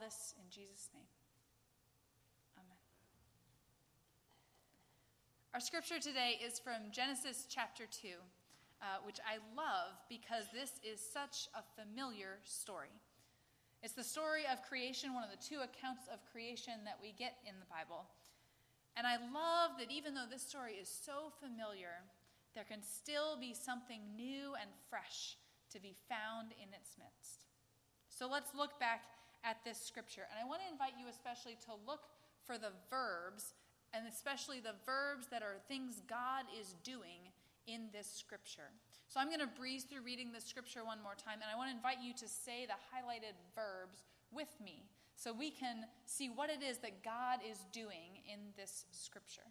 this in Jesus' name. Amen. Our scripture today is from Genesis chapter 2, which I love because this is such a familiar story. It's the story of creation, one of the two accounts of creation that we get in the Bible. And I love that even though this story is so familiar, there can still be something new and fresh to be found in its midst. So let's look back at this scripture. And I want to invite you especially to look for the verbs, and especially the verbs that are things God is doing in this scripture. So I'm going to breeze through reading this scripture one more time, and I want to invite you to say the highlighted verbs with me so we can see what it is that God is doing in this scripture.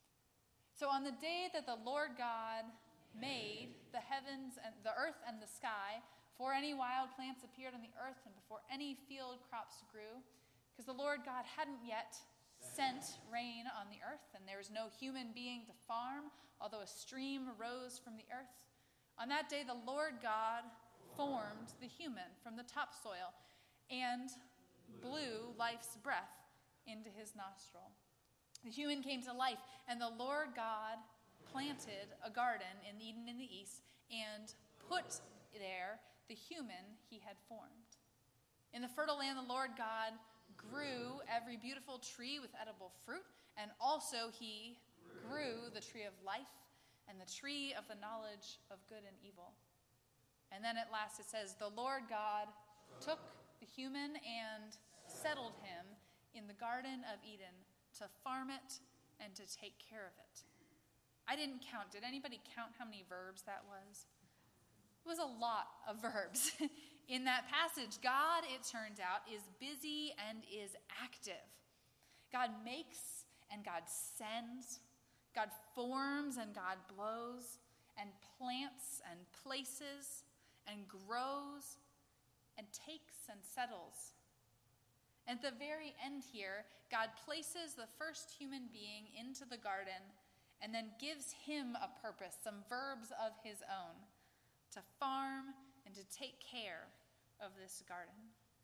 So on the day that the Lord God made the heavens and the earth and the sky, before any wild plants appeared on the earth and before any field crops grew, because the Lord God hadn't yet sent rain on the earth, and there was no human being to farm, although a stream rose from the earth. On that day, the Lord God formed the human from the topsoil and blew life's breath into his nostril. The human came to life, and the Lord God planted a garden in Eden in the east and put there the human he had formed. In the fertile land, the Lord God grew every beautiful tree with edible fruit, and also he grew the tree of life and the tree of the knowledge of good and evil. And then at last it says, the Lord God took the human and settled him in the Garden of Eden to farm it and to take care of it. I didn't count. Did anybody count how many verbs that was? It was a lot of verbs. In that passage, God, it turns out, is busy and is active. God makes and God sends. God forms and God blows and plants and places and grows and takes and settles. At the very end here, God places the first human being into the garden and then gives him a purpose, some verbs of his own, to farm and to take care of this garden.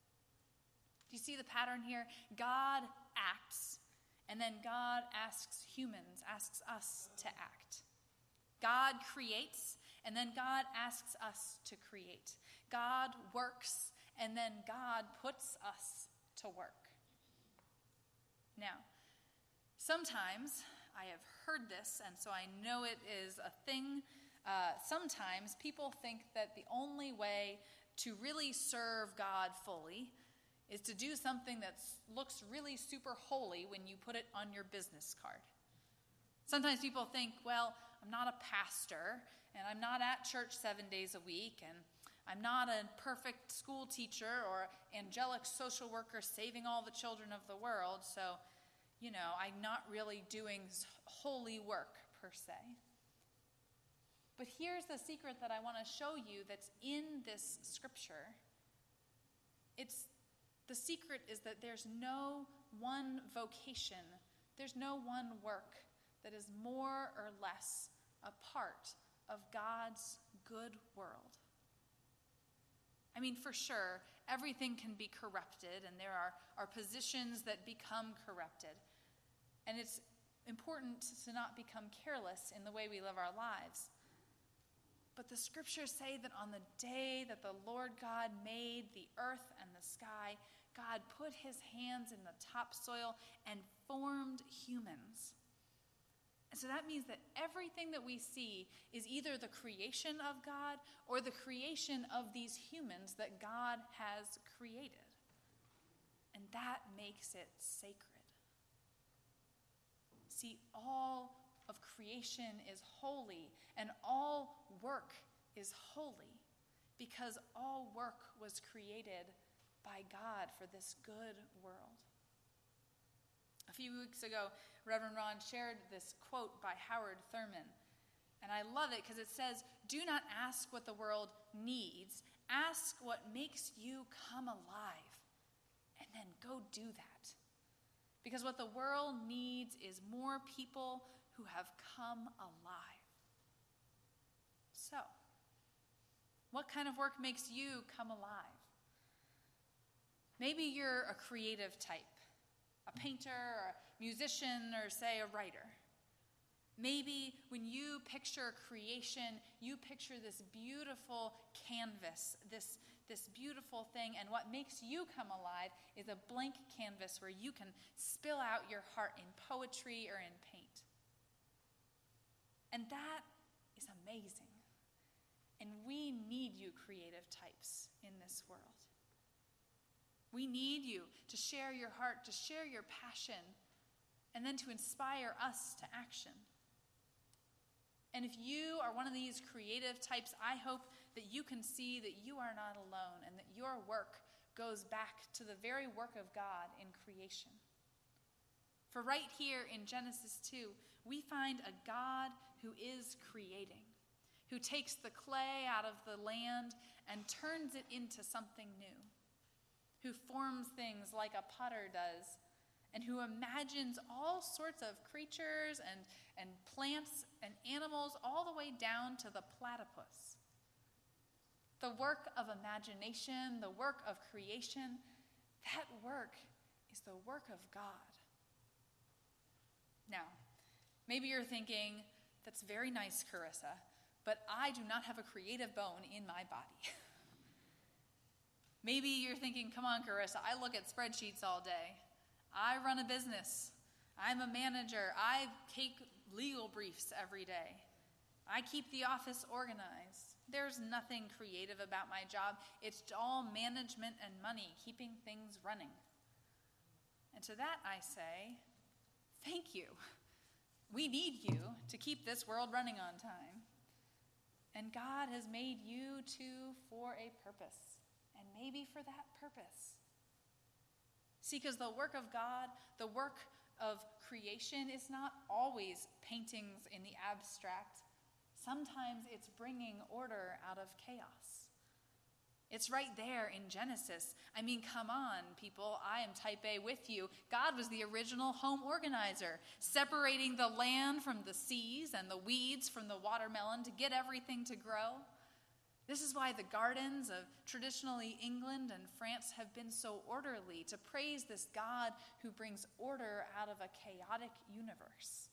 Do you see the pattern here? God acts, and then God asks us to act. God creates, and then God asks us to create. God works, and then God puts us to work. Now, sometimes I have heard this, and so I know it is a thing. Sometimes people think that the only way to really serve God fully is to do something that looks really super holy when you put it on your business card. Sometimes people think, well, I'm not a pastor, and I'm not at church 7 days a week, and I'm not a perfect school teacher or angelic social worker saving all the children of the world, so, I'm not really doing holy work per se. But here's the secret that I want to show you that's in this scripture. The secret is that there's no one vocation, there's no one work that is more or less a part of God's good world. I mean, for sure, everything can be corrupted, and there are positions that become corrupted. And it's important to not become careless in the way we live our lives. But the scriptures say that on the day that the Lord God made the earth and the sky, God put his hands in the topsoil and formed humans. And so that means that everything that we see is either the creation of God or the creation of these humans that God has created. And that makes it sacred. See, all of creation is holy, and all work is holy, because all work was created by God for this good world. A few weeks ago, Reverend Ron shared this quote by Howard Thurman, and I love it because it says, "Do not ask what the world needs, ask what makes you come alive, and then go do that. Because what the world needs is more people who have come alive." So, what kind of work makes you come alive? Maybe you're a creative type, a painter, or a musician, or say a writer. Maybe when you picture creation, you picture this beautiful canvas, this beautiful thing, and what makes you come alive is a blank canvas where you can spill out your heart in poetry or in paint. And that is amazing. And we need you creative types in this world. We need you to share your heart, to share your passion, and then to inspire us to action. And if you are one of these creative types, I hope that you can see that you are not alone and that your work goes back to the very work of God in creation. For right here in Genesis 2, we find a God who is creating, who takes the clay out of the land and turns it into something new, who forms things like a potter does, and who imagines all sorts of creatures and plants and animals all the way down to the platypus. The work of imagination, the work of creation, that work is the work of God. Now, maybe you're thinking, that's very nice, Carissa, but I do not have a creative bone in my body. Maybe you're thinking, come on, Carissa, I look at spreadsheets all day. I run a business. I'm a manager. I take legal briefs every day. I keep the office organized. There's nothing creative about my job. It's all management and money, keeping things running. And to that I say, thank you. We need you to keep this world running on time. And God has made you too for a purpose, and maybe for that purpose. See, because the work of God, the work of creation is not always paintings in the abstract. Sometimes it's bringing order out of chaos. It's right there in Genesis. I mean, come on, people. I am type A with you. God was the original home organizer, separating the land from the seas and the weeds from the watermelon to get everything to grow. This is why the gardens of traditionally England and France have been so orderly, to praise this God who brings order out of a chaotic universe.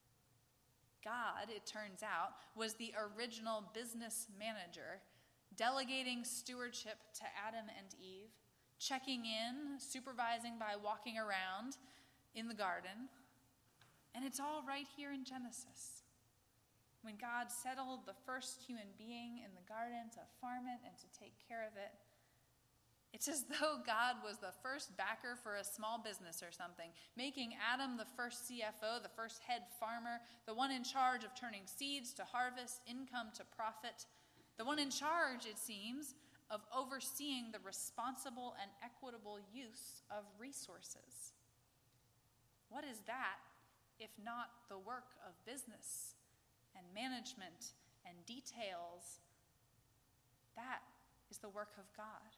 God, it turns out, was the original business manager, delegating stewardship to Adam and Eve, checking in, supervising by walking around in the garden. And it's all right here in Genesis. When God settled the first human being in the garden to farm it and to take care of it, it's as though God was the first backer for a small business or something, making Adam the first CFO, the first head farmer, the one in charge of turning seeds to harvest, income to profit, the one in charge, it seems, of overseeing the responsible and equitable use of resources. What is that if not the work of business and management and details? That is the work of God.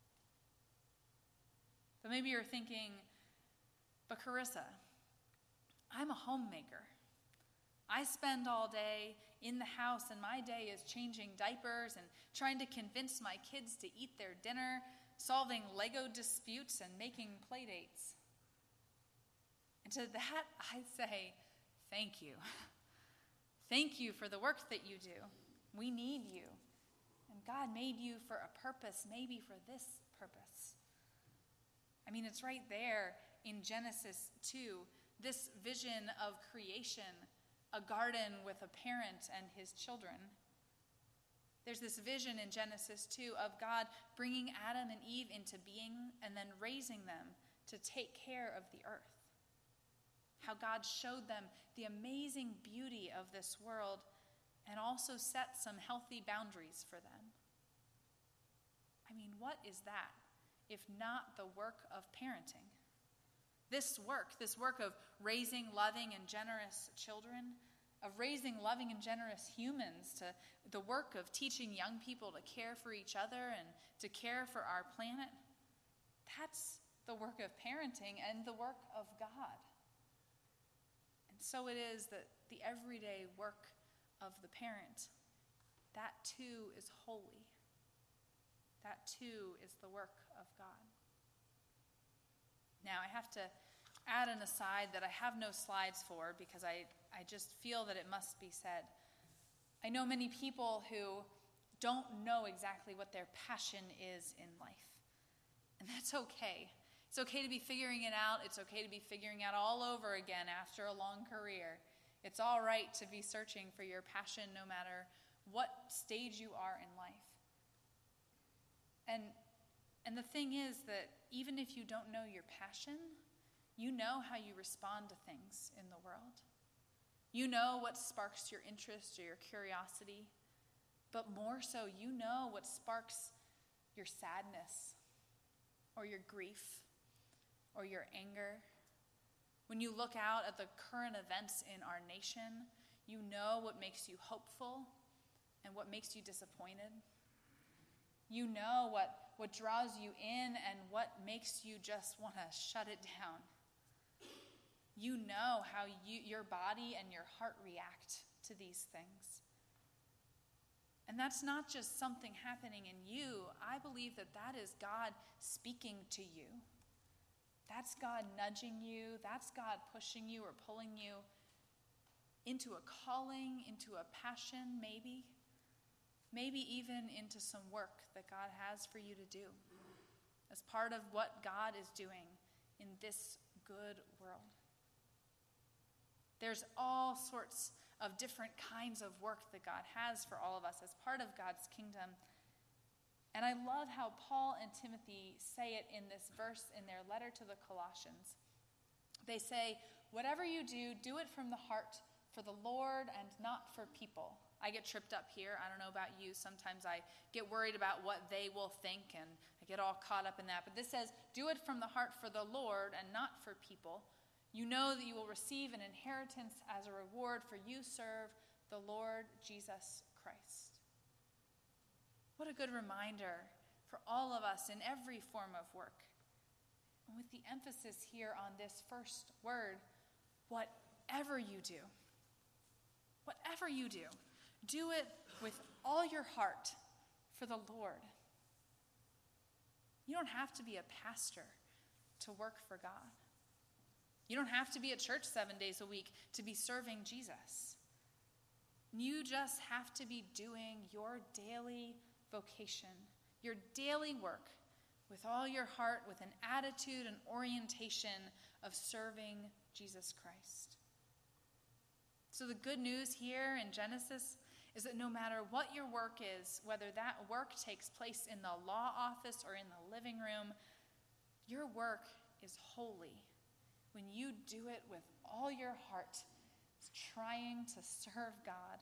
But maybe you're thinking, but Carissa, I'm a homemaker. I spend all day in the house, and my day is changing diapers and trying to convince my kids to eat their dinner, solving Lego disputes and making play dates. And to that I say, thank you. Thank you for the work that you do. We need you. And God made you for a purpose, maybe for this purpose. I mean, it's right there in Genesis 2, this vision of creation, a garden with a parent and his children. There's this vision in Genesis 2 of God bringing Adam and Eve into being and then raising them to take care of the earth. How God showed them the amazing beauty of this world and also set some healthy boundaries for them. I mean, what is that if not the work of parenting? This work of raising loving and generous children, of raising loving and generous humans, to the work of teaching young people to care for each other and to care for our planet, that's the work of parenting and the work of God. And so it is that the everyday work of the parent, that too is holy. That too is the work of God. have to add an aside that I have no slides for because I just feel that it must be said. I know many people who don't know exactly what their passion is in life. And that's okay. It's okay to be figuring it out. It's okay to be figuring out all over again after a long career. It's all right to be searching for your passion no matter what stage you are in life. And the thing is that even if you don't know your passion, you know how you respond to things in the world. You know what sparks your interest or your curiosity, but more so, you know what sparks your sadness or your grief or your anger. When you look out at the current events in our nation, you know what makes you hopeful and what makes you disappointed. You know what draws you in and what makes you just want to shut it down. You know how your body and your heart react to these things. And that's not just something happening in you. I believe that is God speaking to you. That's God nudging you. That's God pushing you or pulling you into a calling, into a passion, maybe. Maybe even into some work that God has for you to do as part of what God is doing in this good world. There's all sorts of different kinds of work that God has for all of us as part of God's kingdom. And I love how Paul and Timothy say it in this verse in their letter to the Colossians. They say, whatever you do, do it from the heart for the Lord and not for people. I get tripped up here. I don't know about you. Sometimes I get worried about what they will think, and I get all caught up in that. But this says, do it from the heart for the Lord and not for people. You know that you will receive an inheritance as a reward, for you serve the Lord Jesus Christ. What a good reminder for all of us in every form of work. And with the emphasis here on this first word, whatever you do, do it with all your heart for the Lord. You don't have to be a pastor to work for God. You don't have to be at church 7 days a week to be serving Jesus. You just have to be doing your daily vocation, your daily work with all your heart, with an attitude and orientation of serving Jesus Christ. So the good news here in Genesis is that no matter what your work is, whether that work takes place in the law office or in the living room, your work is holy when you do it with all your heart, trying to serve God.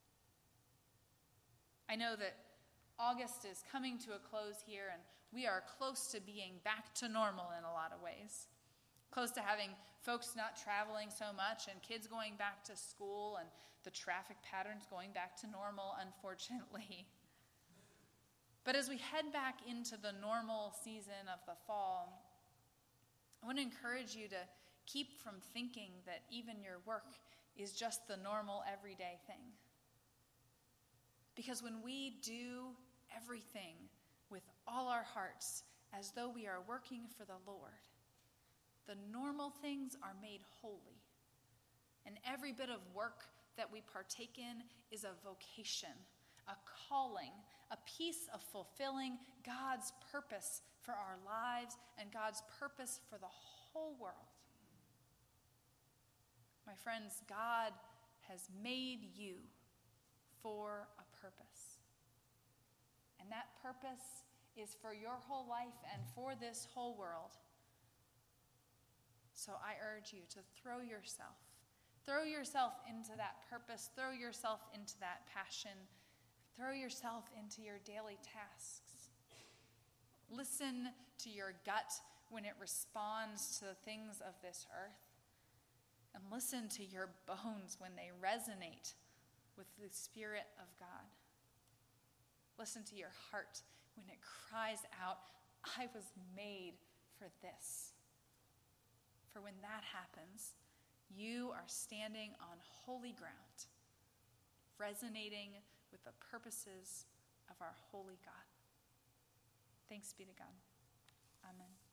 I know that August is coming to a close here, and we are close to being back to normal in a lot of ways. Close to having folks not traveling so much and kids going back to school and the traffic patterns going back to normal, unfortunately. But as we head back into the normal season of the fall, I want to encourage you to keep from thinking that even your work is just the normal everyday thing. Because when we do everything with all our hearts as though we are working for the Lord, the normal things are made holy. And every bit of work that we partake in is a vocation, a calling, a piece of fulfilling God's purpose for our lives and God's purpose for the whole world. My friends, God has made you for a purpose. And that purpose is for your whole life and for this whole world. So I urge you to throw yourself into that purpose, throw yourself into that passion, throw yourself into your daily tasks. Listen to your gut when it responds to the things of this earth. And listen to your bones when they resonate with the Spirit of God. Listen to your heart when it cries out, I was made for this. For when that happens, you are standing on holy ground, resonating with the purposes of our holy God. Thanks be to God. Amen.